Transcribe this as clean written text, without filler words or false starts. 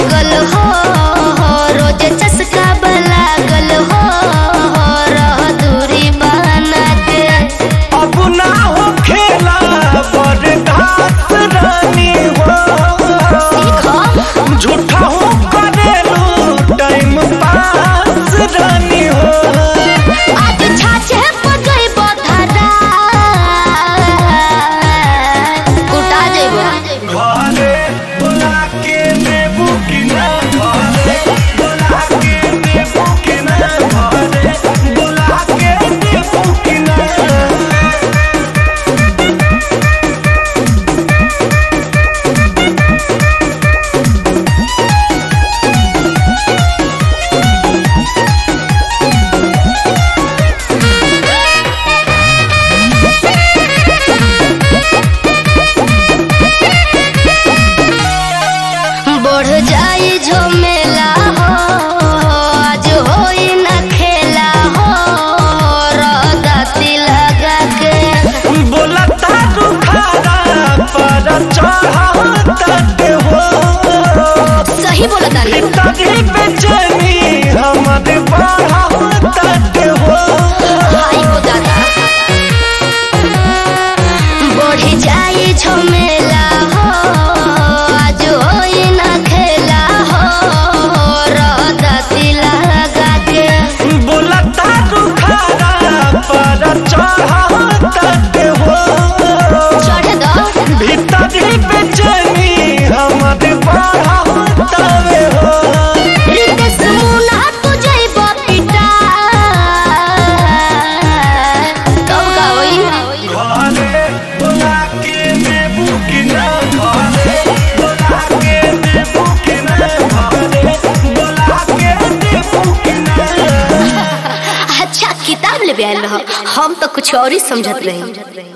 लागल हो, रोज चस्का लागल हो, रह दूरी बना के। अब ना हो खेला बर्दाश्त रानी हो, झूठा हो करेलू टाइम पास रानी हो। आज छाछे पजई बधरा कुटा जेबो घरे बुला के नेबू की ना, घरे बुला के नेबू की ना, घरे बुला के नेबू की ना। बढ़ जाई झमेला हो, आज होई न खेला हो, रदाती लगा के। बोला तारू खारा पर चढ़ाते हो, सही बोला तानी। तभी बेचैनी हमारे बढ़ाते हो। हाय हो दादा बढ़ जाई झमेला हो, आज होई न खेला हो, रदाती लगा के। बोला तारू खारा पर चढ़ाते हो, चढ़ दो भीतर ही बेचैनी हमारे बढ़ाते हो। रितेश मुना तुझे बपिटा कब का होई? घरे बुला के नेबू की ना, घरे बुला के नेबू की ना, घरे बुला के नेबू की ना। अच्छा किताब ले आयल रहो, हम तो कुछ और ही समझत रही।